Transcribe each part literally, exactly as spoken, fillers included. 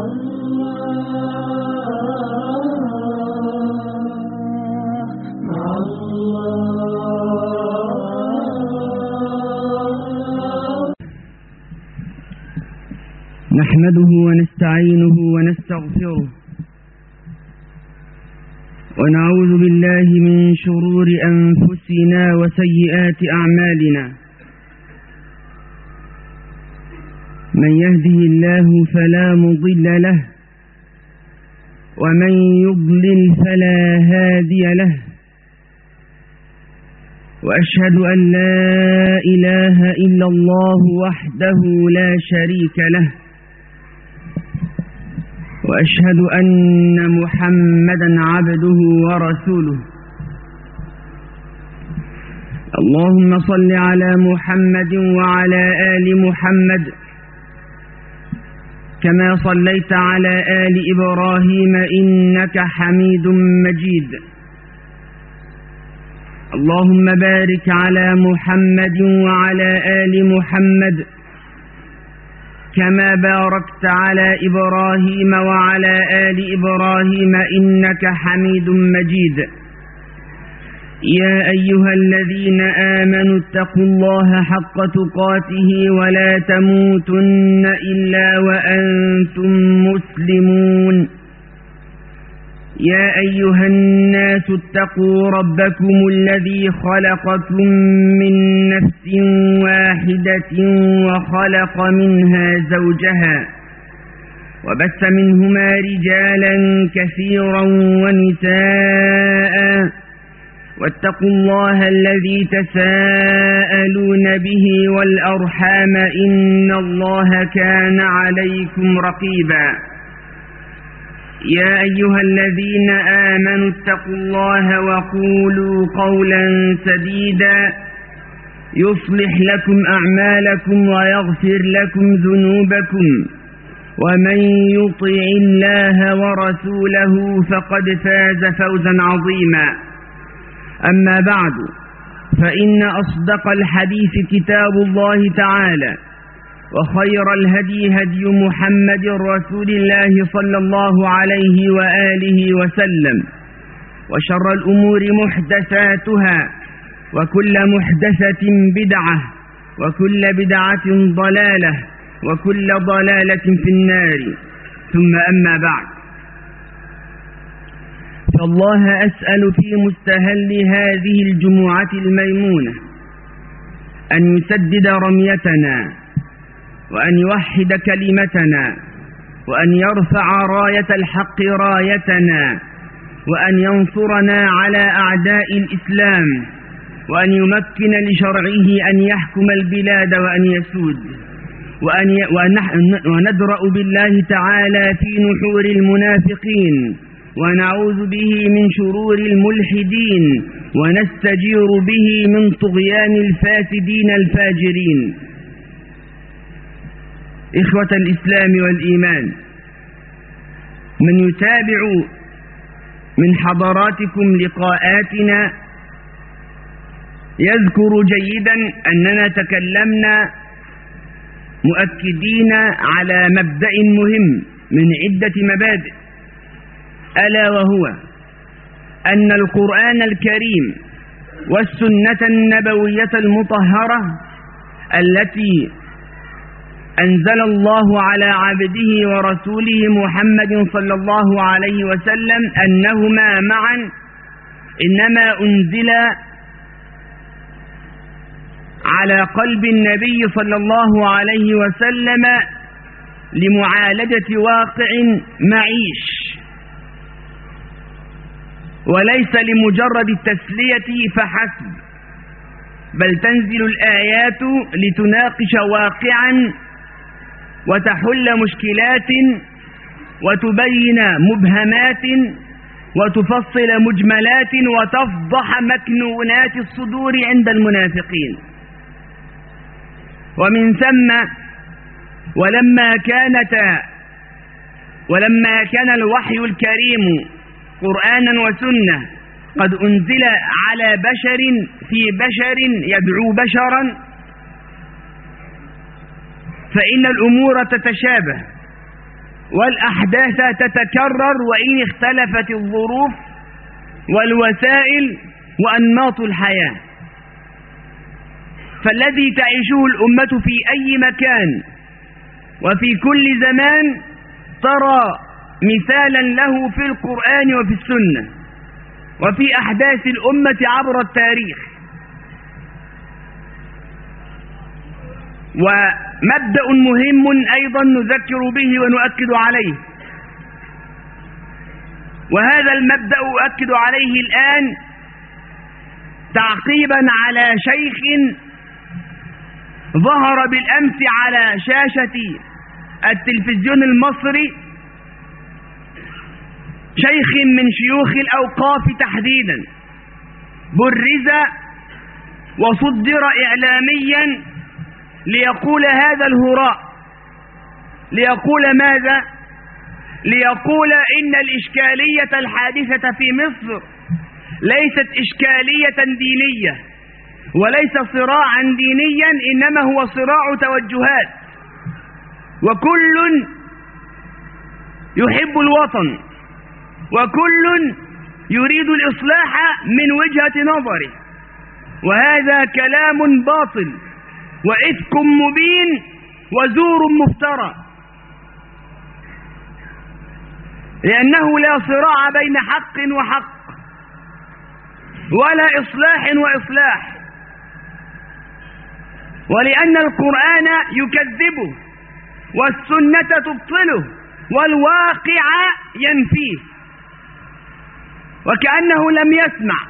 نحمده ونستعينه ونستغفره ونعوذ بالله من شرور أنفسنا وسيئات أعمالنا. من يهده الله فلا مضل له ومن يضلل فلا هادي له، وأشهد أن لا إله إلا الله وحده لا شريك له، وأشهد أن محمدا عبده ورسوله. اللهم صل على محمد وعلى آل محمد كما صليت على آل إبراهيم إنك حميد مجيد. اللهم بارك على محمد وعلى آل محمد كما باركت على إبراهيم وعلى آل إبراهيم إنك حميد مجيد. يا أيها الذين آمنوا اتقوا الله حق تقاته ولا تموتن إلا وأنتم مسلمون. يا أيها الناس اتقوا ربكم الذي خلقكم من نفس واحدة وخلق منها زوجها وبث منهما رجالا كثيرا ونساء، واتقوا الله الذي تساءلون به والأرحام إن الله كان عليكم رقيبا. يا أيها الذين آمنوا اتقوا الله وقولوا قولا سديدا يصلح لكم أعمالكم ويغفر لكم ذنوبكم، ومن يطع الله ورسوله فقد فاز فوزا عظيما. أما بعد، فإن أصدق الحديث كتاب الله تعالى، وخير الهدي هدي محمد رسول الله صلى الله عليه وآله وسلم، وشر الأمور محدثاتها، وكل محدثة بدعة، وكل بدعة ضلالة، وكل ضلالة في النار. ثم أما بعد، فالله أسأل في مستهل هذه الجمعة الميمونة أن يسدد رميتنا، وأن يوحد كلمتنا، وأن يرفع راية الحق رايتنا، وأن ينصرنا على أعداء الإسلام، وأن يمكن لشرعه أن يحكم البلاد وأن يسود، وأن ي... وندرأ بالله تعالى في نحور المنافقين، ونعوذ به من شرور الملحدين، ونستجير به من طغيان الفاسدين الفاجرين. إخوة الإسلام والإيمان، من يتابع من حضراتكم لقاءاتنا يذكر جيدا أننا تكلمنا مؤكدين على مبدأ مهم من عدة مبادئ، ألا وهو أن القرآن الكريم والسنة النبوية المطهرة التي أنزل الله على عبده ورسوله محمد صلى الله عليه وسلم أنهما معا إنما أنزل على قلب النبي صلى الله عليه وسلم لمعالجة واقع معيش، وليس لمجرد التسلية فحسب، بل تنزل الآيات لتناقش واقعا وتحل مشكلات وتبين مبهمات وتفصل مجملات وتفضح مكنونات الصدور عند المنافقين. ومن ثم ولما كانت ولما كان الوحي الكريم قرآنا وسنة قد أنزل على بشر في بشر يدعو بشرا، فإن الأمور تتشابه والأحداث تتكرر وإن اختلفت الظروف والوسائل وأنماط الحياة. فالذي تعيشه الأمة في أي مكان وفي كل زمان ترى مثالا له في القرآن وفي السنة وفي أحداث الأمة عبر التاريخ. ومبدأ مهم أيضا نذكر به ونؤكد عليه، وهذا المبدأ أؤكد عليه الآن تعقيبا على شيخ ظهر بالأمس على شاشة التلفزيون المصري، شيخ من شيوخ الأوقاف تحديدا، برز وصدر إعلاميا ليقول هذا الهراء، ليقول ماذا؟ ليقول إن الإشكالية الحادثة في مصر ليست إشكالية دينية وليس صراعا دينيا، إنما هو صراع توجهات، وكل يحب الوطن وكل يريد الإصلاح من وجهة نظره، وهذا كلام باطل وإفك مبين وزور مفترى، لأنه لا صراع بين حق وحق ولا إصلاح وإصلاح، ولأن القرآن يكذبه والسنة تبطله والواقع ينفيه، وكأنه لم يسمع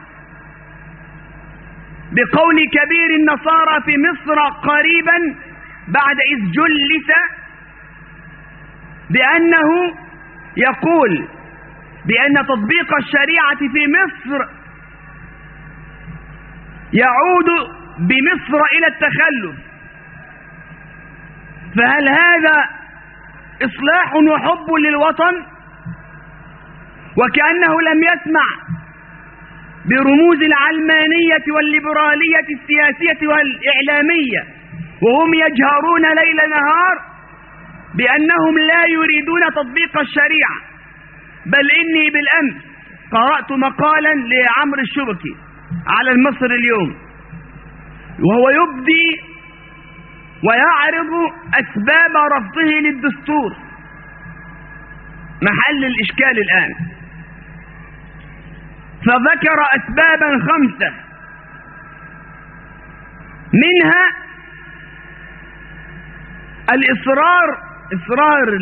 بقول كبير النصارى في مصر قريبا بعد إذ جلس بأنه يقول بأن تطبيق الشريعة في مصر يعود بمصر إلى التخلف. فهل هذا إصلاح وحب للوطن؟ وكأنه لم يسمع برموز العلمانية والليبرالية السياسية والإعلامية، وهم يجهرون ليل نهار بأنهم لا يريدون تطبيق الشريعة. بل إني بالأمس قرأت مقالا لعمرو الشبكي على المصري اليوم، وهو يبدي ويعرض أسباب رفضه للدستور، محل الإشكال الآن. فذكر أسبابا خمسة، منها الإصرار إصرار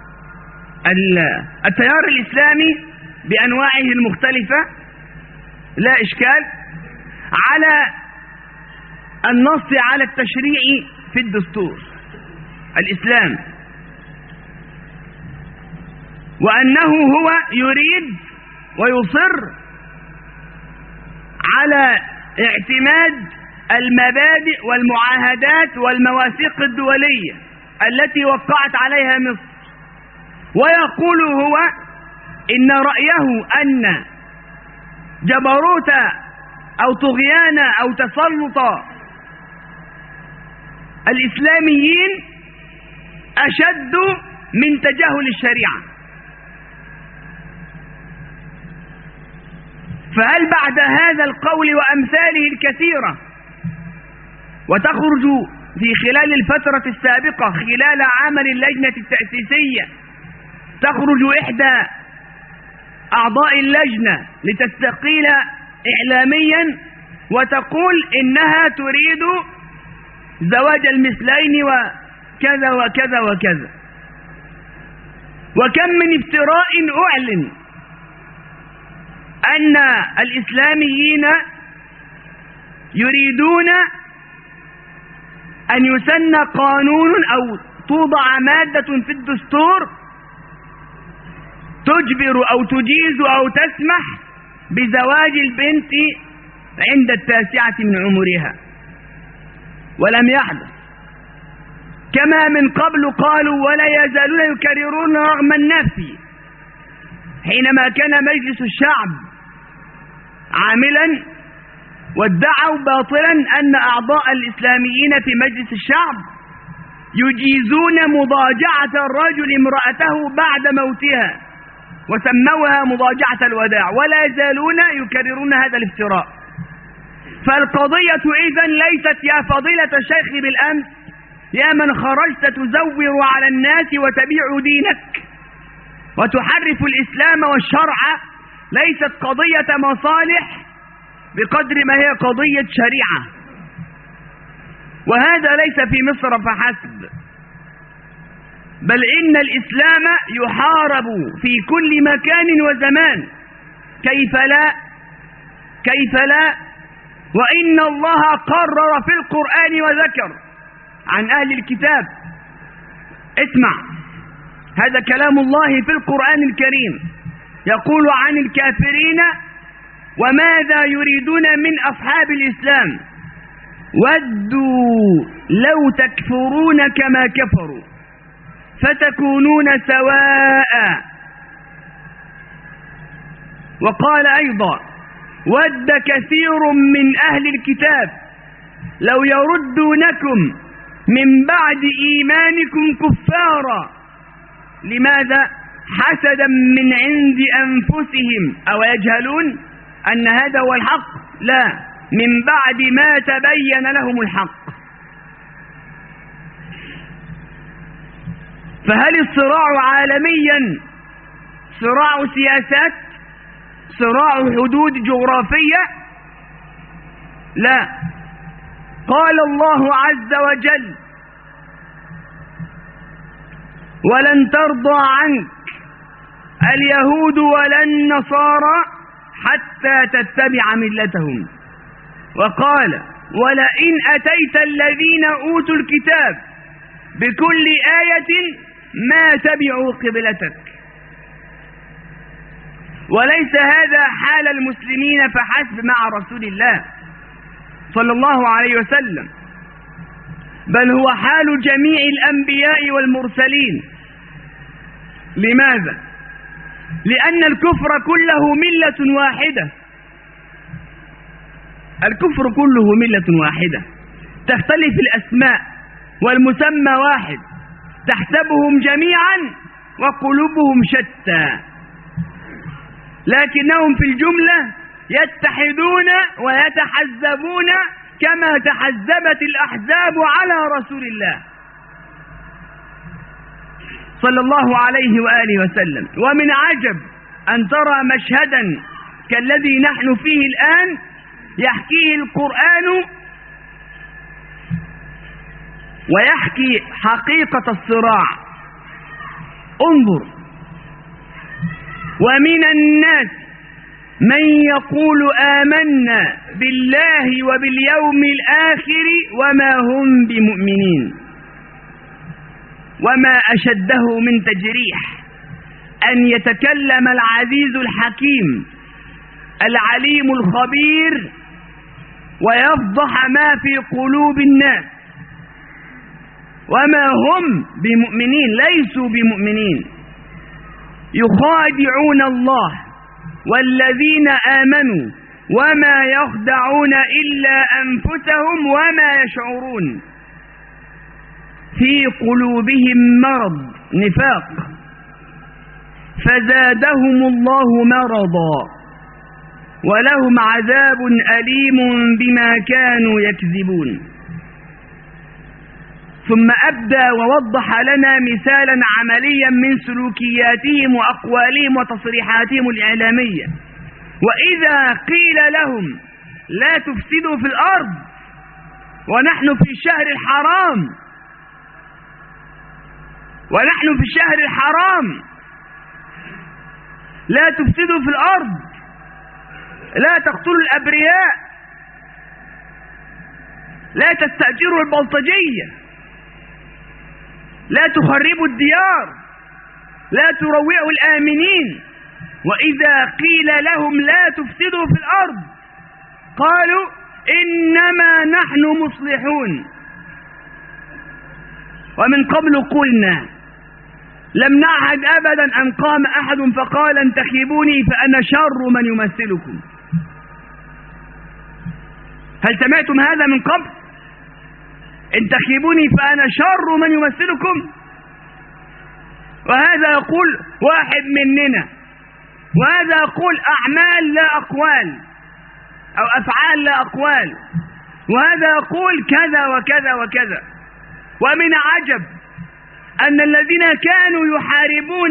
التيار الإسلامي بأنواعه المختلفة، لا إشكال، على النص على التشريع في الدستور الإسلام، وأنه هو يريد ويصر على اعتماد المبادئ والمعاهدات والمواثيق الدولية التي وقعت عليها مصر، ويقول هو إن رأيه أن جبروت أو طغيان أو تسلط الإسلاميين أشد من تجاهل الشريعة. فهل بعد هذا القول وأمثاله الكثيرة، وتخرج في خلال الفترة السابقة خلال عمل اللجنة التأسيسية، تخرج إحدى أعضاء اللجنة لتستقيل إعلاميا وتقول إنها تريد زواج المثلين وكذا وكذا وكذا، وكم من افتراء أعلن أن الإسلاميين يريدون أن يسن قانون أو توضع مادة في الدستور تجبر أو تجيز أو تسمح بزواج البنت عند التاسعة من عمرها، ولم يحدث. كما من قبل قالوا ولا يزالون يكررون رغم النفي، حينما كان مجلس الشعب عاملا وادعوا باطلا أن أعضاء الإسلاميين في مجلس الشعب يجيزون مضاجعة الرجل امرأته بعد موتها وسموها مضاجعة الوداع، ولا يزالون يكررون هذا الافتراء. فالقضية إذن ليست يا فضيلة الشيخ بالأمس يا من خرجت تزور على الناس وتبيع دينك وتحرف الإسلام والشرع، ليست قضية مصالح بقدر ما هي قضية شريعة. وهذا ليس في مصر فحسب، بل إن الإسلام يحارب في كل مكان وزمان. كيف لا كيف لا وإن الله قرر في القرآن وذكر عن أهل الكتاب. اسمع، هذا كلام الله في القرآن الكريم، يقول عن الكافرين: وماذا يريدون من أصحاب الإسلام؟ ودوا لو تكفرون كما كفروا فتكونون سواء. وقال أيضا: ود كثير من أهل الكتاب لو يردونكم من بعد إيمانكم كفارا. لماذا؟ حسدا من عند أنفسهم، أو يجهلون أن هذا هو الحق؟ لا، من بعد ما تبين لهم الحق. فهل الصراع عالميا صراع سياسات؟ صراع حدود جغرافية؟ لا. قال الله عز وجل: ولن ترضى عنك اليهود ولا النصارى حتى تتبع ملتهم. وقال: ولئن أتيت الذين أوتوا الكتاب بكل آية ما تبعوا قبلتك. وليس هذا حال المسلمين فحسب مع رسول الله صلى الله عليه وسلم، بل هو حال جميع الأنبياء والمرسلين. لماذا؟ لأن الكفر كله ملة واحدة. الكفر كله ملة واحدة، تختلف الأسماء والمسمى واحد، تحسبهم جميعا وقلوبهم شتى، لكنهم في الجملة يتحدون ويتحزبون كما تحزبت الأحزاب على رسول الله صلى الله عليه وآله وسلم. ومن عجب أن ترى مشهدا كالذي نحن فيه الآن يحكيه القرآن ويحكي حقيقة الصراع. انظر: ومن الناس من يقول آمنا بالله وباليوم الآخر وما هم بمؤمنين. وما أشده من تجريح أن يتكلم العزيز الحكيم العليم الخبير ويفضح ما في قلوب الناس. وما هم بمؤمنين، ليسوا بمؤمنين، يخادعون الله والذين آمنوا وما يخدعون إلا أنفسهم وما يشعرون. في قلوبهم مرض، نفاق، فزادهم الله مرضا ولهم عذاب أليم بما كانوا يكذبون. ثم أبدى ووضح لنا مثالا عمليا من سلوكياتهم وأقوالهم وتصريحاتهم الإعلامية. وإذا قيل لهم لا تفسدوا في الأرض ونحن في الشهر الحرام ونحن في الشهر الحرام لا تفسدوا في الأرض، لا تقتلوا الأبرياء، لا تستأجروا البلطجية، لا تخربوا الديار، لا تروعوا الآمنين. وإذا قيل لهم لا تفسدوا في الأرض قالوا إنما نحن مصلحون. ومن قبل قلنا لم نعهد أبدا أن قام أحد فقال انتخبوني فأنا شر من يمثلكم. هل سمعتم هذا من قبل؟ انتخبوني فأنا شر من يمثلكم. وهذا يقول واحد مننا، وهذا يقول أعمال لا أقوال أو أفعال لا أقوال، وهذا يقول كذا وكذا وكذا. ومن عجب أن الذين كانوا يحاربون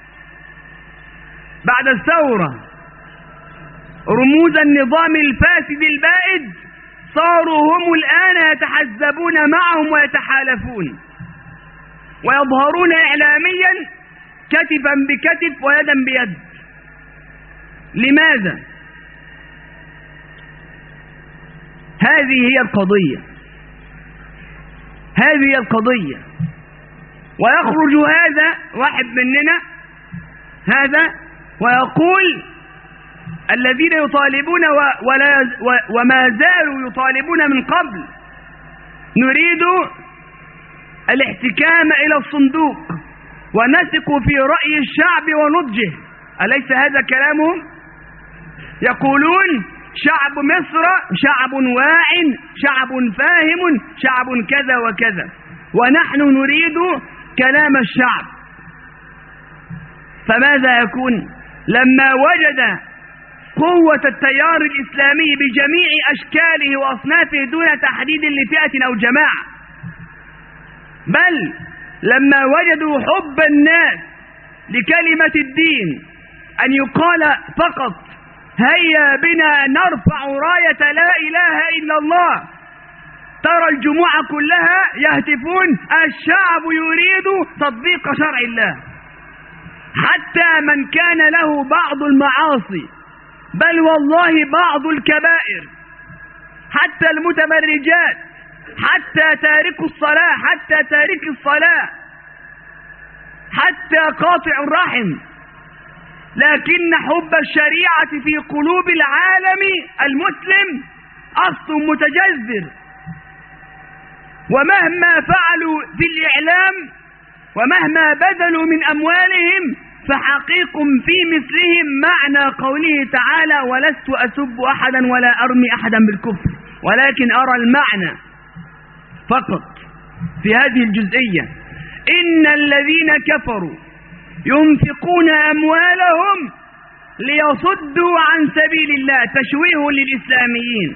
بعد الثورة رموز النظام الفاسد البائد صاروا هم الآن يتحزبون معهم ويتحالفون ويظهرون إعلاميا كتفا بكتف ويدا بيد. لماذا؟ هذه هي القضية، هذه هي القضية. ويخرج هذا واحد مننا هذا ويقول الذين يطالبون ولا وما زالوا يطالبون من قبل نريد الاحتكام إلى الصندوق ونثق في رأي الشعب ونضجه. أليس هذا كلامهم؟ يقولون شعب مصر شعب واع، شعب فاهم، شعب كذا وكذا، ونحن نريد كلام الشعب. فماذا يكون لما وجد قوة التيار الإسلامي بجميع أشكاله وأصنافه دون تحديد لفئة أو جماعة، بل لما وجدوا حب الناس لكلمة الدين أن يقال فقط هيا بنا نرفع راية لا إله إلا الله، ترى الجموع كلها يهتفون الشعب يريد تطبيق شرع الله. حتى من كان له بعض المعاصي بل والله بعض الكبائر، حتى المتبرجات، حتى تارك الصلاة، حتى تارك الصلاة، حتى قاطع الرحم، لكن حب الشريعة في قلوب العالم المسلم أصل متجذر. ومهما فعلوا في الإعلام ومهما بذلوا من أموالهم فحقيق في مثلهم معنى قوله تعالى ولست أسب أحدا ولا أرمي أحدا بالكفر، ولكن أرى المعنى فقط في هذه الجزئية. إن الذين كفروا ينفقون أموالهم ليصدوا عن سبيل الله، تشويه للإسلاميين،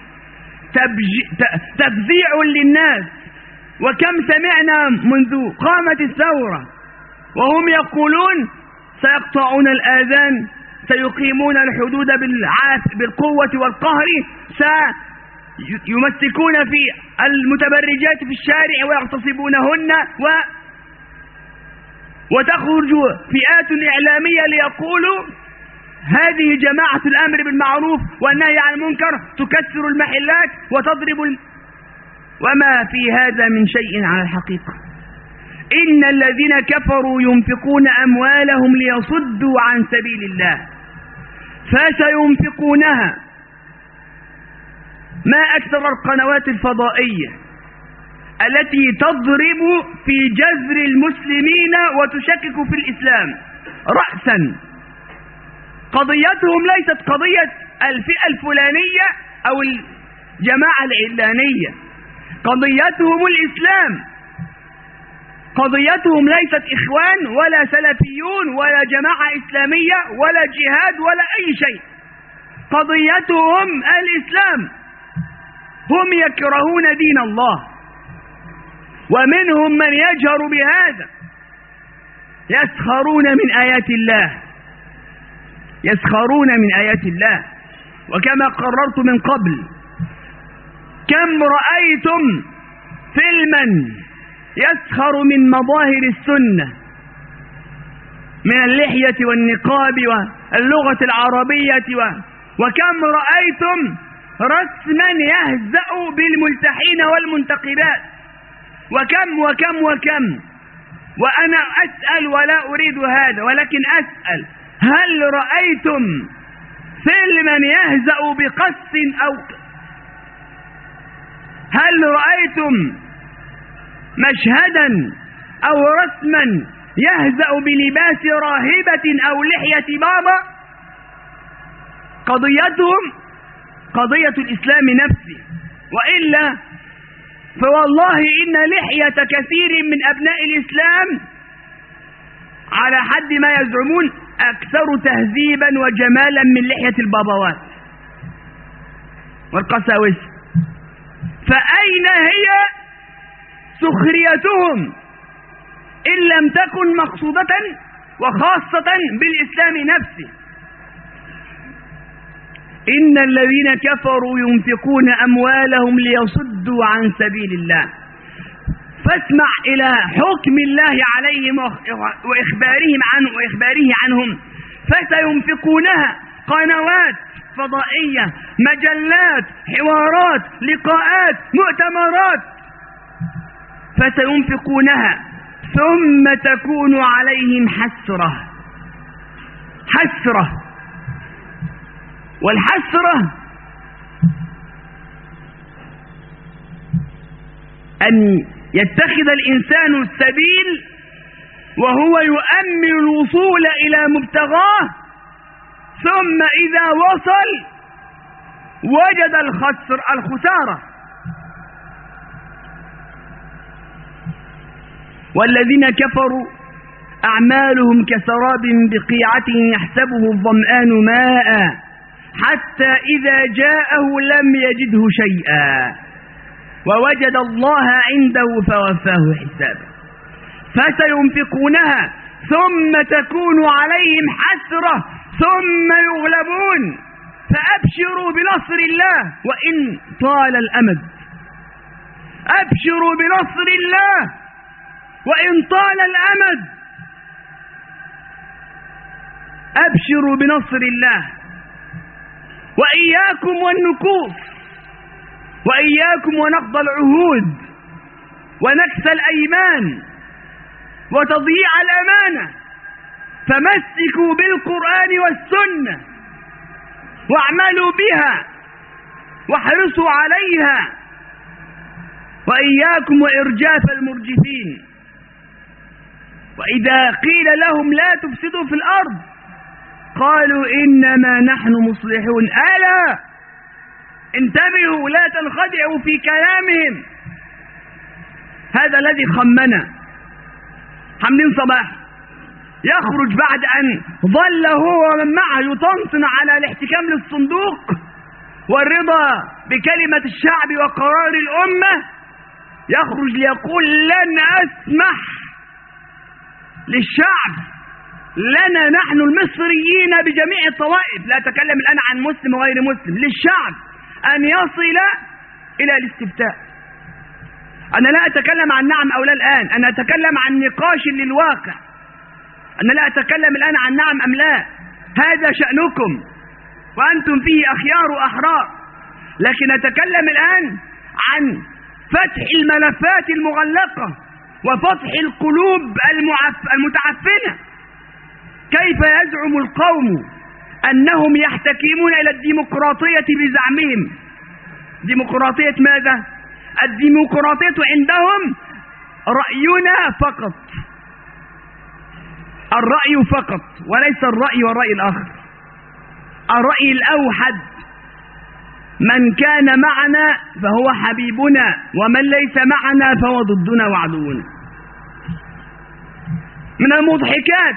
تفزيع للناس. وكم سمعنا منذ قامت الثورة وهم يقولون سيقطعون الآذان، سيقيمون الحدود بالقوة والقهر، سيمسكون في المتبرجات في الشارع ويغتصبونهن، و وتخرج فئات إعلامية ليقولوا هذه جماعة الأمر بالمعروف والنهي عن المنكر، تكسر المحلات وتضرب الم... وما في هذا من شيء على الحقيقة. إن الذين كفروا ينفقون أموالهم ليصدوا عن سبيل الله فسينفقونها. ما أكثر القنوات الفضائية التي تضرب في جذر المسلمين وتشكك في الإسلام رأسا. قضيتهم ليست قضية الفئة الفلانية أو الجماعة العلانية، قضيتهم الإسلام. قضيتهم ليست إخوان ولا سلفيون ولا جماعة إسلامية ولا جهاد ولا أي شيء، قضيتهم الإسلام. هم يكرهون دين الله، ومنهم من يجهر بهذا، يسخرون من آيات الله، يسخرون من آيات الله. وكما قررت من قبل، كم رأيتم فيلما يسخر من مظاهر السنة من اللحية والنقاب واللغة العربية، وكم رأيتم رسما يهزأ بالملتحين والمنتقبات، وكم وكم وكم. وأنا أسأل ولا أريد هذا، ولكن أسأل هل رأيتم فيلما يهزأ بقص أو هل رأيتم مشهدا أو رسما يهزأ بلباس راهبة أو لحية بابا؟ قضيتهم قضية الإسلام نفسه. وإلا فوالله إن لحية كثير من أبناء الإسلام على حد ما يزعمون أكثر تهذيبا وجمالا من لحية البابوات والقساوسة. فأين هي سخريتهم إن لم تكن مقصودة وخاصة بالإسلام نفسه؟ إن الذين كفروا ينفقون أموالهم ليصدوا عن سبيل الله، فاسمع إلى حكم الله عليهم وإخبارهم عنه وإخباره عنهم. فسينفقونها، قنوات فضائية، مجلات، حوارات، لقاءات، مؤتمرات، فسينفقونها ثم تكون عليهم حسرة. حسرة، والحسرة أن يتخذ الإنسان السبيل وهو يؤمل الوصول إلى مبتغاه، ثم إذا وصل وجد الخسر الخسارة. والذين كفروا أعمالهم كسراب بقيعة يحسبه الظمآن ماء حتى إذا جاءه لم يجده شيئا ووجد الله عنده فوفاه حسابه. فسينفقونها ثم تكون عليهم حسرة ثم يغلبون. فأبشروا بنصر الله وإن طال الأمد. أبشروا بنصر الله وإن طال الأمد. أبشروا بنصر الله. وإياكم والنكوص، وإياكم ونقض العهود ونكث الأيمان وتضييع الأمانة. فمسكوا بالقرآن والسنة واعملوا بها واحرصوا عليها. وإياكم وإرجاف المرجفين. وإذا قيل لهم لا تفسدوا في الأرض قالوا إنما نحن مصلحون. ألا انتبهوا، لا تنخدعوا في كلامهم. هذا الذي خمنا حمدين صباح يخرج بعد أن ظل هو ومن معه يطنطن على الاحتكام للصندوق والرضا بكلمة الشعب وقرار الأمة، يخرج ليقول لن أسمح للشعب، لنا نحن المصريين بجميع الطوائف، لا أتكلم الآن عن مسلم وغير مسلم، للشعب أن يصل إلى الاستفتاء. أنا لا أتكلم عن نعم أو لا الآن، أنا أتكلم عن نقاش للواقع. أنا لا أتكلم الآن عن نعم أم لا، هذا شأنكم وأنتم فيه أخيار وأحرار. لكن أتكلم الآن عن فتح الملفات المغلقة وفتح القلوب المتعفنة. كيف يزعم القوم أنهم يحتكمون إلى الديمقراطية بزعمهم؟ ديمقراطية ماذا؟ الديمقراطية عندهم رأينا فقط، الرأي فقط، وليس الرأي والرأي الآخر. الرأي الأوحد، من كان معنا فهو حبيبنا ومن ليس معنا فهو ضدنا وعدونا. من المضحكات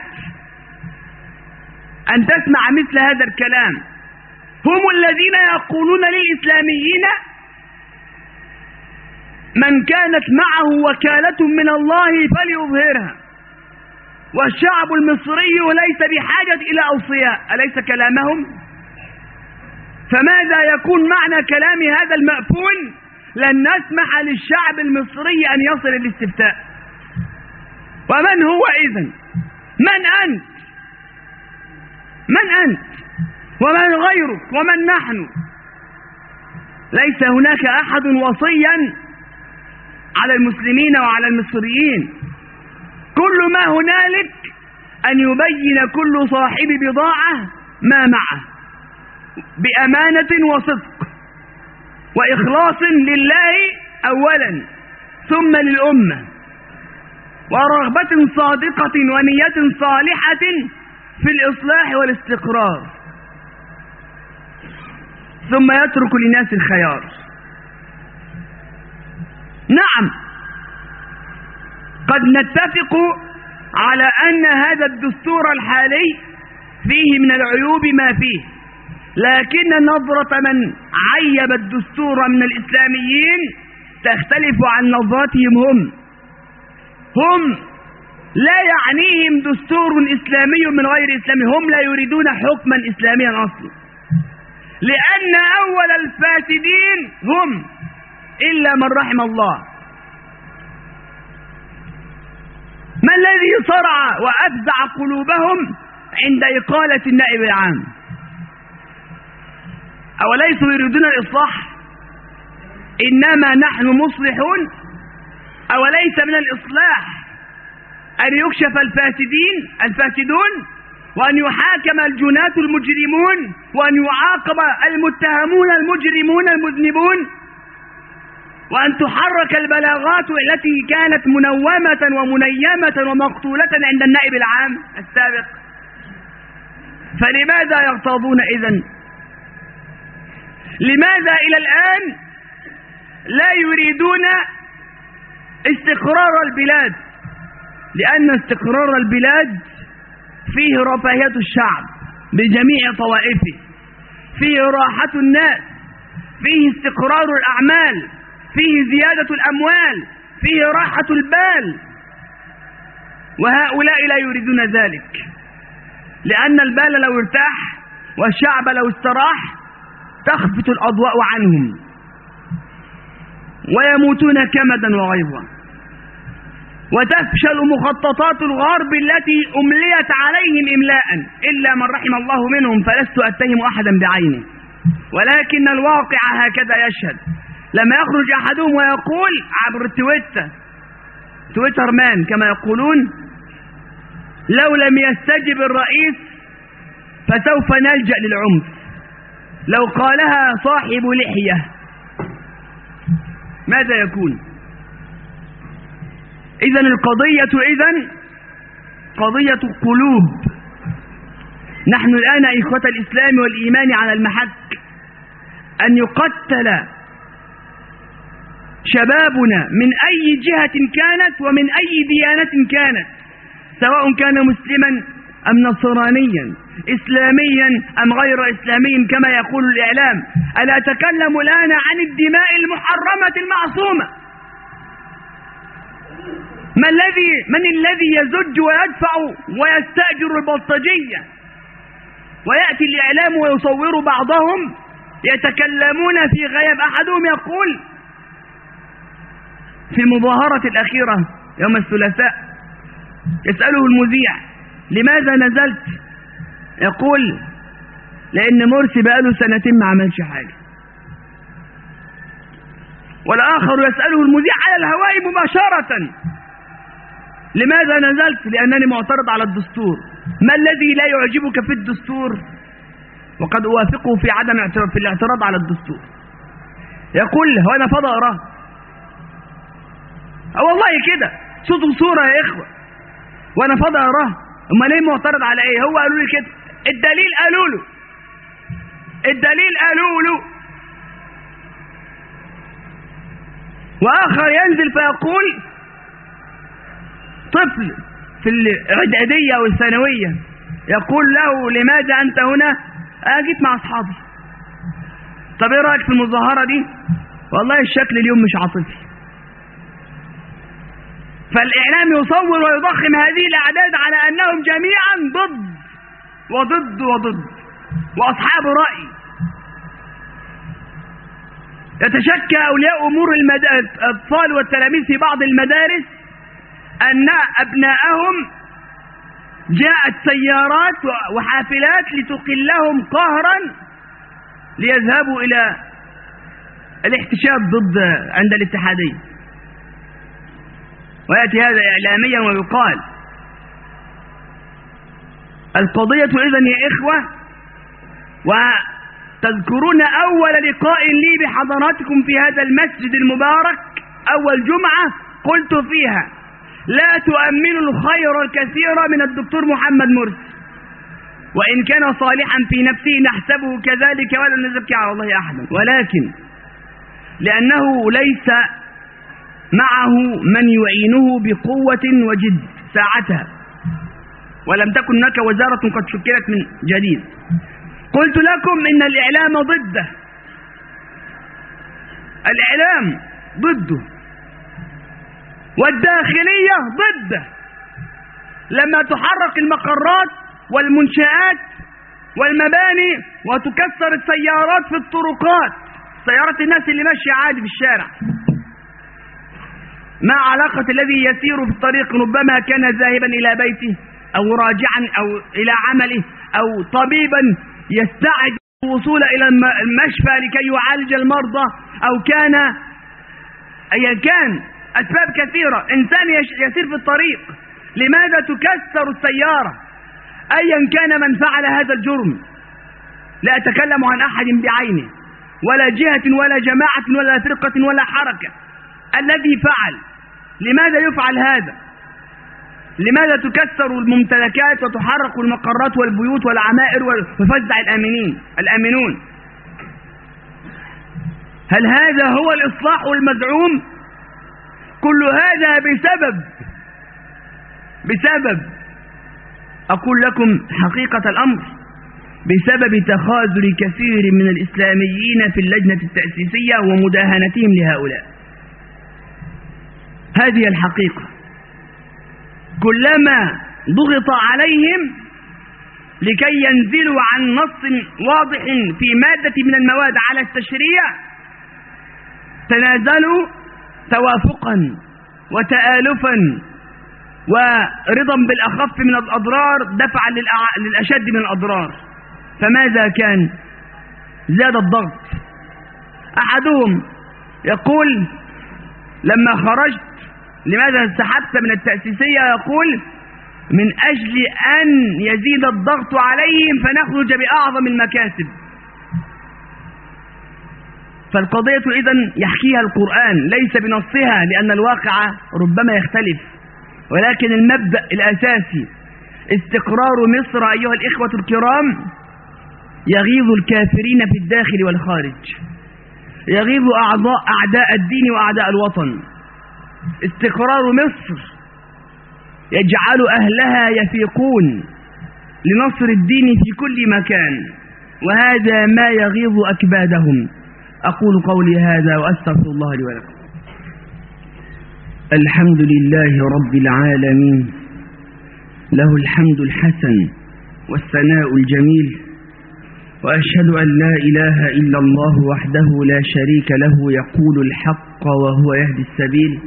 أن تسمع مثل هذا الكلام. هم الذين يقولون للإسلاميين من كانت معه وكالة من الله فليظهرها، والشعب المصري ليس بحاجة إلى أوصياء. أليس كلامهم؟ فماذا يكون معنى كلام هذا المأفون؟ لن نسمح للشعب المصري أن يصل الاستفتاء. ومن هو إذن؟ من أنت؟ من أنت؟ ومن غيرك؟ ومن نحن؟ ليس هناك أحد وصيا على المسلمين وعلى المصريين. كل ما هنالك أن يبين كل صاحب بضاعة ما معه بأمانة وصدق وإخلاص لله أولا ثم للأمة، ورغبة صادقة ونية صالحة في الإصلاح والاستقرار، ثم يترك للناس الخيار. نعم، قد نتفق على أن هذا الدستور الحالي فيه من العيوب ما فيه، لكن نظرة من عيب الدستور من الإسلاميين تختلف عن نظرتهم هم هم لا يعنيهم دستور إسلامي من غير إسلامي، هم لا يريدون حكما إسلاميا أصلا، لأن أول الفاسدين هم إلا من رحم الله. ما الذي صرع وأفزع قلوبهم عند إقالة النائب العام؟ أوليسوا يريدون الإصلاح؟ إنما نحن مصلحون. أوليس من الإصلاح أن يكشف الفاسدين الفاسدون، وأن يحاكم الجناة المجرمون، وأن يعاقب المتهمون المجرمون المذنبون، وأن تحرك البلاغات التي كانت منومة ومنيمة ومقتولة عند النائب العام السابق؟ فلماذا يغتاظون إذن؟ لماذا إلى الآن لا يريدون استقرار البلاد؟ لأن استقرار البلاد فيه رفاهية الشعب بجميع طوائفه، فيه راحة الناس، فيه استقرار الأعمال، فيه زيادة الأموال، فيه راحة البال، وهؤلاء لا يريدون ذلك، لأن البال لو ارتاح والشعب لو استراح تخفت الأضواء عنهم ويموتون كمدا وغيظا، وتفشل مخططات الغرب التي أمليت عليهم إملاء إلا من رحم الله منهم، فلست أتهم أحدا بعينه، ولكن الواقع هكذا يشهد. لما يخرج أحدهم ويقول عبر التويتر تويتر مان كما يقولون: لو لم يستجب الرئيس فسوف نلجأ للعنف، لو قالها صاحب لحية ماذا يكون؟ إذن القضية إذن قضية قلوب. نحن الآن إخوة الإسلام والإيمان على المحك أن يقتل شبابنا من أي جهة كانت ومن أي ديانة كانت، سواء كان مسلما أم نصرانيا، إسلاميا أم غير إسلامي كما يقول الإعلام. ألا أتكلم الآن عن الدماء المحرمة المعصومة. من الذي من الذي يزج ويدفع ويستأجر البلطجية ويأتي الإعلام ويصور بعضهم يتكلمون في غياب؟ أحدهم يقول في المظاهرة الأخيرة يوم الثلاثاء، يسأله المذيع: لماذا نزلت؟ يقول: لأن مرسي بقاله سنتين ما عملش حاجة. والآخر يسأله المذيع على الهواء مباشرة: لماذا نزلت؟ لأنني معترض على الدستور. ما الذي لا يعجبك في الدستور؟ وقد أوافقه في عدم اعتراض في الاعتراض على الدستور. يقول: هو أنا فاضي أقراه؟ أه والله كده صوت وصورة يا إخوة، وأنا فاضي أقراه. أما ليه معترض على إيه؟ هو قالوا لي كده، الدليل قالوا له الدليل قالوا له وآخر ينزل فيقول: طفل في الإعدادية أو الثانوية يقول له: لماذا أنت هنا؟ أجيت مع أصحابي. طب إيه رأيك في المظاهرة دي؟ والله الشكل اليوم مش عاطفي. فالإعلام يصور ويضخم هذه الأعداد على أنهم جميعا ضد وضد وضد وأصحاب رأي. يتشكى أولياء أمور الأطفال والتلاميذ في بعض المدارس أن أبناءهم جاءت سيارات وحافلات لتقلهم قهرا ليذهبوا إلى الاحتشاد ضد عند الاتحادية، ويأتي هذا إعلاميا ويقال. القضية إذن يا إخوة، وتذكرون أول لقاء لي بحضراتكم في هذا المسجد المبارك أول جمعة قلت فيها: لا تؤمنوا الخير الكثير من الدكتور محمد مرسي، وإن كان صالحا في نفسه نحسبه كذلك ولا نزكي على الله أحدا، ولكن لأنه ليس معه من يعينه بقوة وجد ساعتها، ولم تكن هناك وزارة قد شكلت من جديد. قلت لكم إن الإعلام ضده، الإعلام ضده والداخلية ضده. لما تحرك المقرات والمنشآت والمباني وتكسر السيارات في الطرقات، سيارات الناس اللي ماشية عادي في الشارع، ما علاقة الذي يسير في الطريق ربما كان ذاهبا إلى بيته أو راجعا أو إلى عمله أو طبيبا يستعد الوصول إلى المشفى لكي يعالج المرضى، أو كان أيا كان أسباب كثيرة. إنسان يسير في الطريق، لماذا تكسر السيارة أيا كان من فعل هذا الجرم؟ لا أتكلم عن أحد بعينه ولا جهة ولا جماعة ولا فرقة ولا حركة، الذي فعل. لماذا يفعل هذا؟ لماذا تكسر الممتلكات وتحرق المقرات والبيوت والعمائر ويفزع الآمنين الآمنون؟ هل هذا هو الإصلاح المزعوم؟ كل هذا بسبب بسبب أقول لكم حقيقة الأمر بسبب تخاذل كثير من الإسلاميين في اللجنة التأسيسية ومداهنتهم لهؤلاء. هذه الحقيقة. كلما ضغط عليهم لكي ينزلوا عن نص واضح في مادة من المواد على التشريع تنازلوا توافقا وتآلفا ورضا بالأخف من الأضرار دفعا للأشد من الأضرار. فماذا كان؟ زاد الضغط. أحدهم يقول لما خرجت لماذا انسحبت من التأسيسية؟ يقول من أجل أن يزيد الضغط عليهم فنخرج بأعظم المكاسب. فالقضية إذن يحكيها القرآن ليس بنصها، لأن الواقع ربما يختلف، ولكن المبدأ الأساسي استقرار مصر أيها الإخوة الكرام يغيظ الكافرين في الداخل والخارج، يغيظ أعضاء أعداء الدين وأعداء الوطن. استقرار مصر يجعل أهلها يفيقون لنصر الدين في كل مكان، وهذا ما يغيظ أكبادهم. أقول قولي هذا وأستغفر الله لي ولكم. الحمد لله رب العالمين، له الحمد الحسن والثناء الجميل، وأشهد أن لا إله إلا الله وحده لا شريك له يقول الحق وهو يهدي السبيل،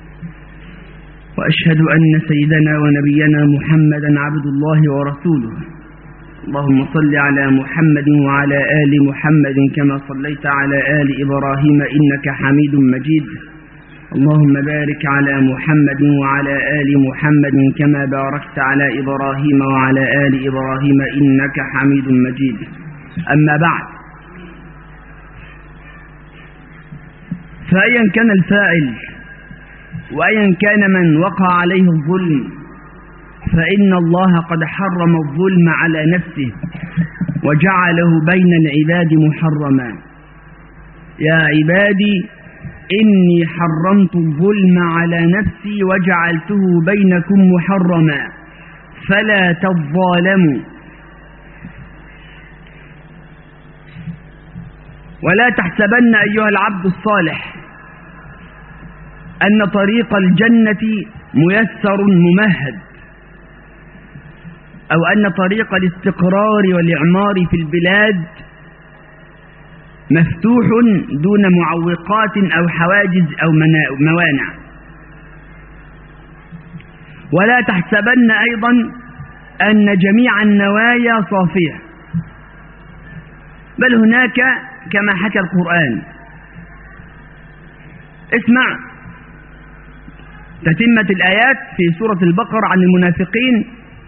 وأشهد أن سيدنا ونبينا محمدا عبد الله ورسوله. اللهم صل على محمد وعلى آل محمد كما صليت على آل إبراهيم إنك حميد مجيد. اللهم بارك على محمد وعلى آل محمد كما باركت على إبراهيم وعلى آل إبراهيم إنك حميد مجيد. أما بعد، فأيا كان الفاعل وأيا كان من وقع عليه الظلم فإن الله قد حرم الظلم على نفسه وجعله بين العباد محرما. يا عبادي إني حرمت الظلم على نفسي وجعلته بينكم محرما فلا تظالموا. ولا تحسبن أيها العبد الصالح أن طريق الجنة ميسر ممهد، أو أن طريق الاستقرار والإعمار في البلاد مفتوح دون معوقات أو حواجز أو موانع. ولا تحسبن أيضا أن جميع النوايا صافية، بل هناك كما حكى القرآن. اسمع تتمة الآيات في سورة البقرة عن المنافقين: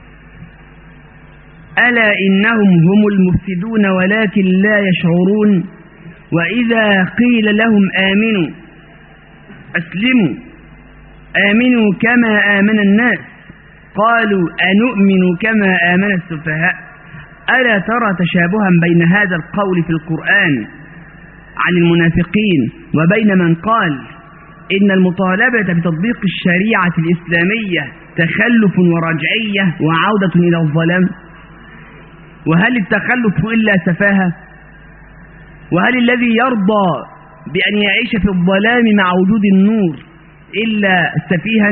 ألا إنهم هم المفسدون ولكن لا يشعرون وإذا قيل لهم آمنوا أسلموا آمنوا كما آمن الناس قالوا أنؤمن كما آمن السفهاء. ألا ترى تشابها بين هذا القول في القرآن عن المنافقين وبين من قال إن المطالبة بتطبيق الشريعة الإسلامية تخلف ورجعية وعودة إلى الظلام؟ وهل التخلف إلا سفاهة؟ وهل الذي يرضى بأن يعيش في الظلام مع وجود النور إلا سفيها؟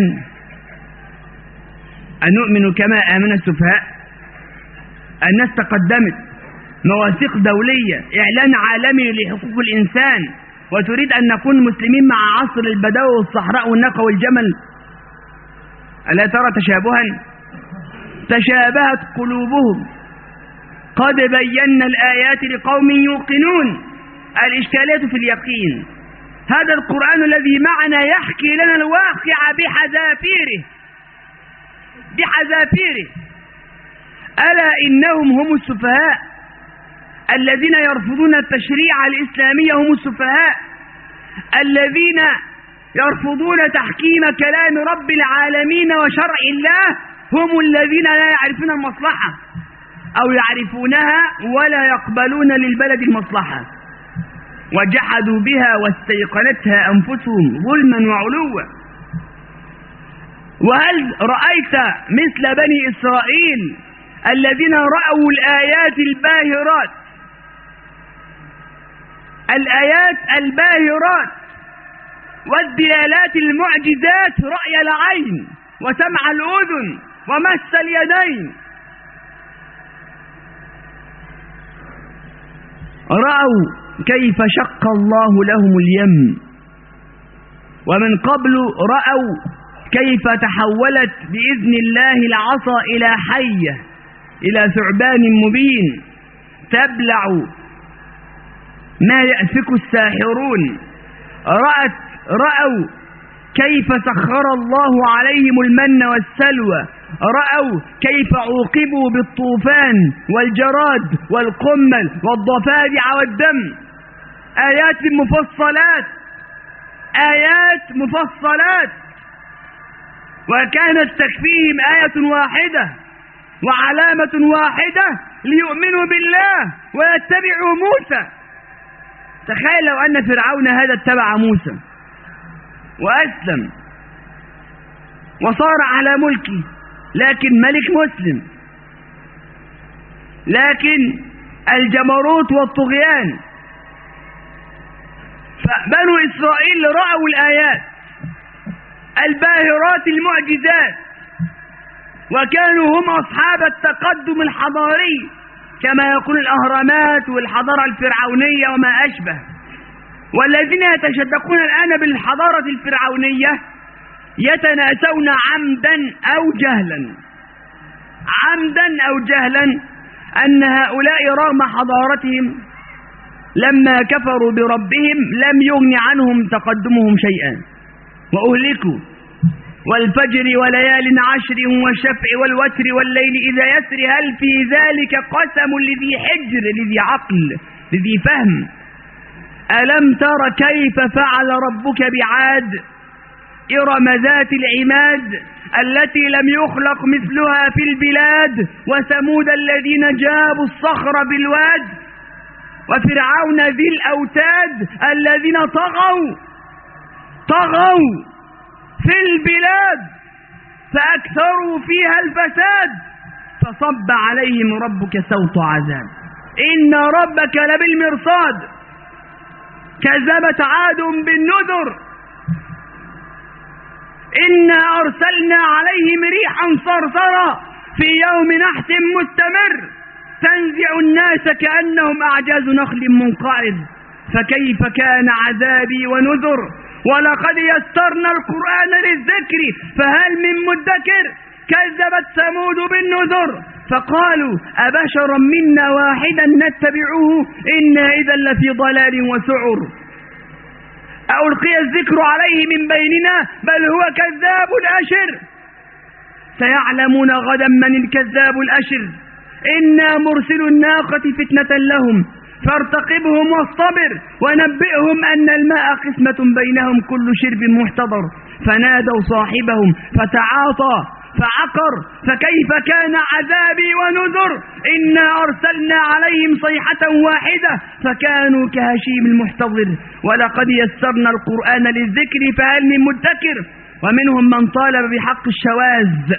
أنؤمن كما آمن السفهاء؟ الناس تقدمت، مواثيق دولية، إعلان عالمي لحقوق الإنسان، وتريد أن نكون مسلمين مع عصر البدو والصحراء والنقى والجمل؟ ألا ترى تشابها؟ تشابهت قلوبهم. قد بينا الآيات لقوم يوقنون. الإشكالية في اليقين. هذا القرآن الذي معنا يحكي لنا الواقع بحذافيره بحذافيره. ألا إنهم هم السفهاء الذين يرفضون التشريع الإسلامي، هم السفهاء الذين يرفضون تحكيم كلام رب العالمين وشرع الله، هم الذين لا يعرفون المصلحة أو يعرفونها ولا يقبلون للبلد المصلحة، وجحدوا بها واستيقنتها أنفسهم ظلما وعلوا. وهل رأيت مثل بني إسرائيل الذين رأوا الآيات الباهرات الآيات الباهرات والدلالات المعجزات رأي العين وسمع الأذن ومس اليدين؟ رأوا كيف شق الله لهم اليم، ومن قبل رأوا كيف تحولت بإذن الله العصا إلى حية، إلى ثعبان مبين تبلع ما يأفك الساحرون. رأت رأوا كيف سخر الله عليهم المن والسلوى. رأوا كيف عوقبوا بالطوفان والجراد والقمل والضفادع والدم. آيات مفصلات آيات مفصلات وكانت تكفيهم آية واحدة وعلامة واحدة ليؤمنوا بالله ويتبعوا موسى. تخيل لو أن فرعون هذا اتبع موسى وأسلم وصار على ملكه، لكن ملك مسلم، لكن الجبروت والطغيان. فبنو إسرائيل رأوا الآيات الباهرات المعجزات، وكانوا هم أصحاب التقدم الحضاري كما يقول الأهرامات والحضارة الفرعونية وما أشبه. والذين يتشدقون الآن بالحضارة الفرعونية يتناسون عمدا أو جهلا عمدا أو جهلا أن هؤلاء رغم حضارتهم لما كفروا بربهم لم يغن عنهم تقدمهم شيئا، وأهلكوا والفجر وليال عشر والشفع والوتر والليل إذا يسر هل في ذلك قسم لذي حجر لذي عقل لذي فهم. ألم تر كيف فعل ربك بعاد إرم ذات العماد التي لم يخلق مثلها في البلاد، وثمود الذين جابوا الصخر بالواد، وفرعون ذي الأوتاد الذين طغوا طغوا في البلاد فأكثروا فيها الفساد فصب عليهم ربك سوط عذاب إن ربك لبالمرصاد. كذبت عاد بالنذر إنا أرسلنا عليهم ريحا صرصرا في يوم نحس مستمر تنزع الناس كأنهم أعجاز نخل منقعد فكيف كان عذابي ونذر. ولقد يسرنا القرآن للذكر فهل من مدكر. كذبت ثمود بالنذر فقالوا أبشرا منا واحدا نتبعه إنا إذا لفي ضلال وسعر. ألقي الذكر عليه من بيننا بل هو كذاب أشر. سيعلمون غدا من الكذاب الأشر. إنا مرسل الناقة فتنة لهم فارتقبهم واصطبر ونبئهم أن الماء قسمة بينهم كل شرب محتضر. فنادوا صاحبهم فتعاطى فعقر فكيف كان عذابي ونذر إنا أرسلنا عليهم صيحة واحدة فكانوا كهشيم المحتضر ولقد يسرنا القرآن للذكر فهل من مدكر ومنهم من طالب بحق الشواذ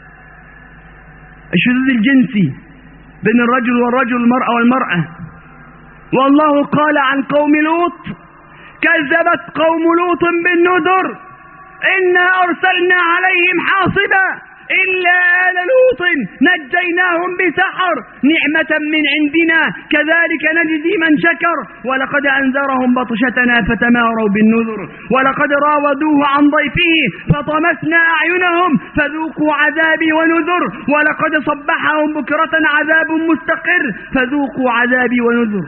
الشذوذ الجنسي بين الرجل والرجل والمرأة والمرأة. والله قال عن قوم لوط كذبت قوم لوط بالنذر إنا أرسلنا عليهم حاصبا إلا آل لوط نجيناهم بسحر نعمة من عندنا كذلك نجزي من شكر ولقد أنذرهم بطشتنا فتماروا بالنذر ولقد راودوه عن ضيفه فطمسنا أعينهم فذوقوا عذابي ونذر ولقد صبحهم بكرة عذاب مستقر فذوقوا عذابي ونذر.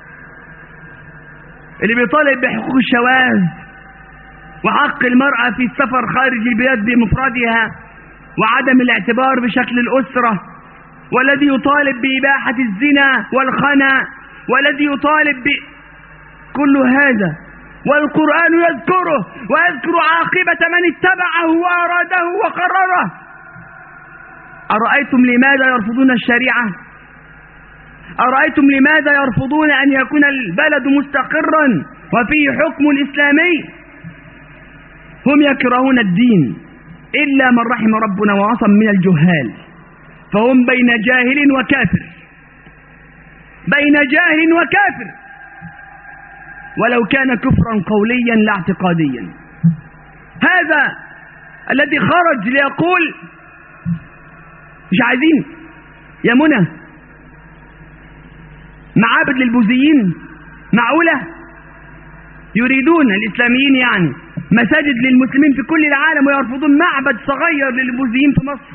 اللي بيطالب بحقوق الشواذ وحق المرأة في السفر خارج البلاد بمفردها وعدم الاعتبار بشكل الأسرة والذي يطالب بإباحة الزنا والخنا والذي يطالب بكل هذا والقرآن يذكره ويذكر عاقبة من اتبعه وأراده وقرره. أرأيتم لماذا يرفضون الشريعة؟ أرأيتم لماذا يرفضون أن يكون البلد مستقرا وفيه حكم إسلامي؟ هم يكرهون الدين إلا من رحم ربنا وعصم من الجهال فهم بين جاهل وكافر بين جاهل وكافر ولو كان كفرا قوليا لا اعتقاديا. هذا الذي خرج ليقول مش عايزين يا منى معابد للبوذيين معقولة؟ يريدون الإسلاميين يعني مساجد للمسلمين في كل العالم ويرفضون معبد صغير للبوذيين في مصر.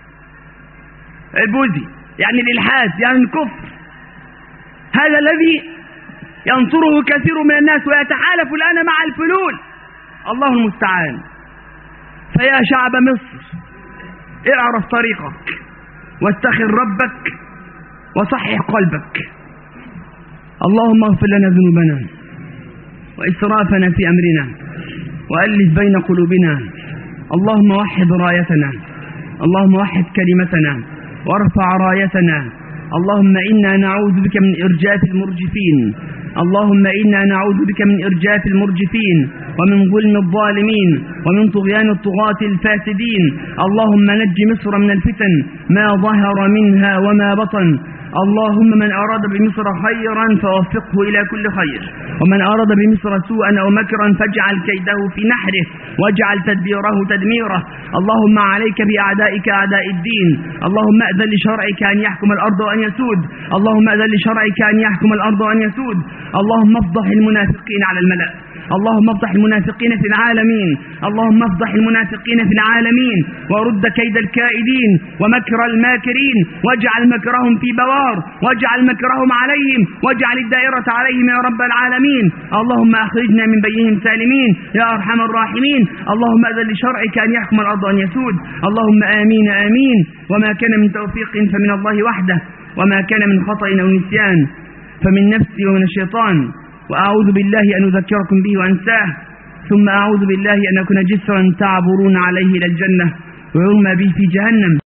البوذي يعني الإلحاد يعني الكفر. هذا الذي ينصره كثير من الناس ويتحالف الآن مع الفلول. الله المستعان. فيا شعب مصر اعرف طريقك واستخر ربك وصحح قلبك. اللهم اغفر لنا ذنوبنا وإسرافنا في أمرنا وألف بين قلوبنا. اللهم وحد رايتنا اللهم وحد كلمتنا وارفع رايتنا. اللهم إنا نعوذ بك من إرجاف المرجفين اللهم إنا نعوذ بك من إرجاف المرجفين ومن ظلم الظالمين ومن طغيان الطغاة الفاسدين. اللهم نج مصر من الفتن ما ظهر منها وما بطن. اللهم من أراد بمصر خيرا فوفقه إلى كل خير ومن أراد بمصر سوءا أو مكرا فاجعل كيده في نحره واجعل تدبيره تدميره. اللهم عليك بأعدائك أعداء الدين. اللهم أذن لشرعك أن يحكم الأرض وأن يسود. اللهم أذن لشرعك أن يحكم الأرض وأن يسود. اللهم افضح المنافقين على الملأ. اللهم افضح المنافقين في العالمين. اللهم افضح المنافقين في العالمين ورد كيد الكائدين ومكر الماكرين واجعل مكرهم في بوار واجعل مكرهم عليهم واجعل الدائرة عليهم يا رب العالمين. اللهم أخرجنا من بينهم سالمين يا أرحم الراحمين. اللهم أذن لشرعك أن يحكم الأرض وأن يسود. اللهم آمين آمين. وما كان من توفيق فمن الله وحده وما كان من خطأ أو نسيان فمن نفسي ومن الشيطان. وأعوذ بالله أن أذكركم به وأنساه ثم أعوذ بالله أن أكون جسرا تعبرون عليه إلى الجنة ويرمى به في جهنم.